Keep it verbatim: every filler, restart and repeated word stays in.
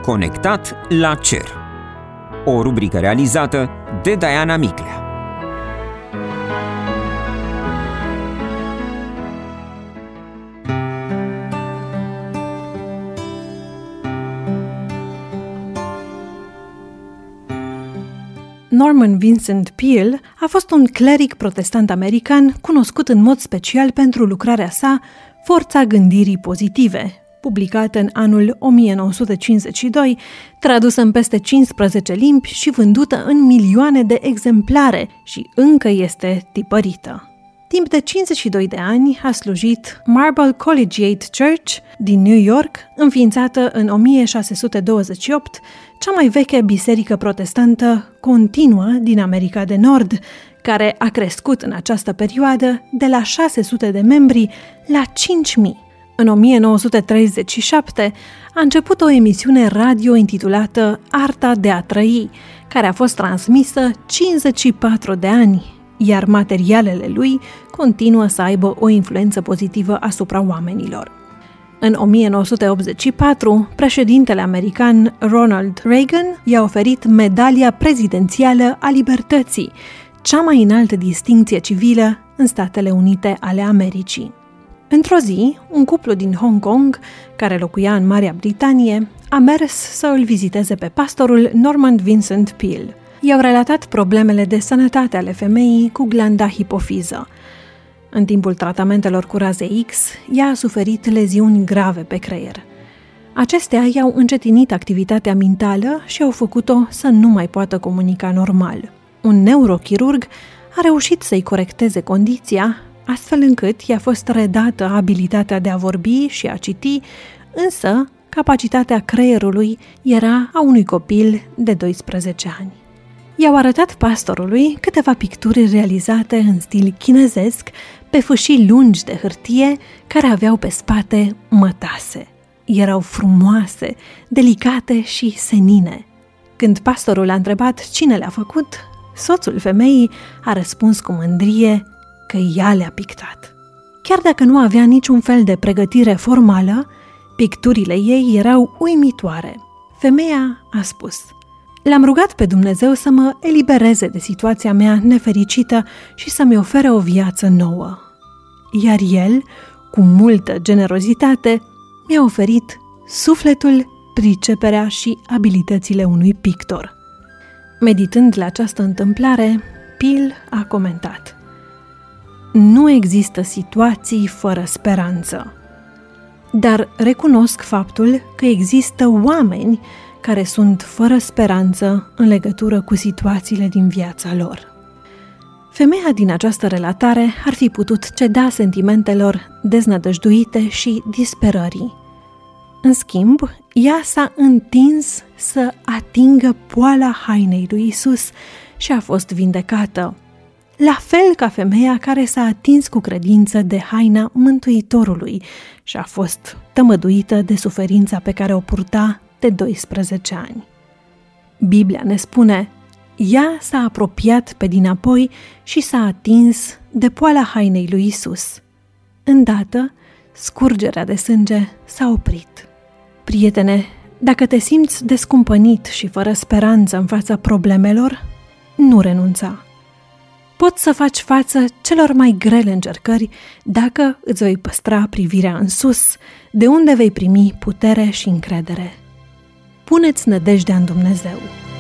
Conectat la cer. O rubrică realizată de Diana Miclea. Norman Vincent Peale a fost un cleric protestant american cunoscut în mod special pentru lucrarea sa Forța gândirii pozitive, publicată în anul o mie nouă sute cincizeci și doi, tradusă în peste cincisprezece limbi și vândută în milioane de exemplare și încă este tipărită. Timp de cincizeci și doi de ani a slujit Marble Collegiate Church din New York, înființată în o mie șase sute douăzeci și opt, cea mai veche biserică protestantă continuă din America de Nord, care a crescut în această perioadă de la șase sute de membri la cinci mii. În o mie nouă sute treizeci și șapte a început o emisiune radio intitulată Arta de a trăi, care a fost transmisă cincizeci și patru de ani, iar materialele lui continuă să aibă o influență pozitivă asupra oamenilor. În o mie nouă sute optzeci și patru, președintele american Ronald Reagan i-a oferit Medalia Prezidențială a Libertății, cea mai înaltă distincție civilă în Statele Unite ale Americii. Într-o zi, un cuplu din Hong Kong, care locuia în Marea Britanie, a mers să îl viziteze pe pastorul Norman Vincent Peale. I-au relatat problemele de sănătate ale femeii cu glanda hipofiză. În timpul tratamentelor cu raze X, ea a suferit leziuni grave pe creier. Acestea i-au încetinit activitatea mentală și au făcut-o să nu mai poată comunica normal. Un neurochirurg a reușit să-i corecteze condiția, astfel încât i-a fost redată abilitatea de a vorbi și a citi, însă capacitatea creierului era a unui copil de doisprezece ani. I-au arătat pastorului câteva picturi realizate în stil chinezesc pe fâșii lungi de hârtie care aveau pe spate mătase. Erau frumoase, delicate și senine. Când pastorul a întrebat cine le-a făcut, soțul femeii a răspuns cu mândrie că ea le-a pictat. Chiar dacă nu avea niciun fel de pregătire formală, picturile ei erau uimitoare. Femeia a spus: "L-am rugat pe Dumnezeu să mă elibereze de situația mea nefericită și să-mi ofere o viață nouă. Iar El, cu multă generozitate, mi-a oferit sufletul, priceperea și abilitățile unui pictor." Meditând la această întâmplare, Peale a comentat: "Nu există situații fără speranță, dar recunosc faptul că există oameni care sunt fără speranță în legătură cu situațiile din viața lor." Femeia din această relatare ar fi putut ceda sentimentelor deznădăjduite și disperării. În schimb, ea s-a întins să atingă poala hainei lui Isus și a fost vindecată, la fel ca femeia care s-a atins cu credință de haina Mântuitorului și a fost tămăduită de suferința pe care o purta de doisprezece ani. Biblia ne spune: ea s-a apropiat pe dinapoi și s-a atins de poala hainei lui Isus. Îndată, scurgerea de sânge s-a oprit. Prietene, dacă te simți descumpănit și fără speranță în fața problemelor, nu renunța. Poți să faci față celor mai grele încercări dacă îți vei păstra privirea în sus, de unde vei primi putere și încredere. Puneți nădejdea în Dumnezeu.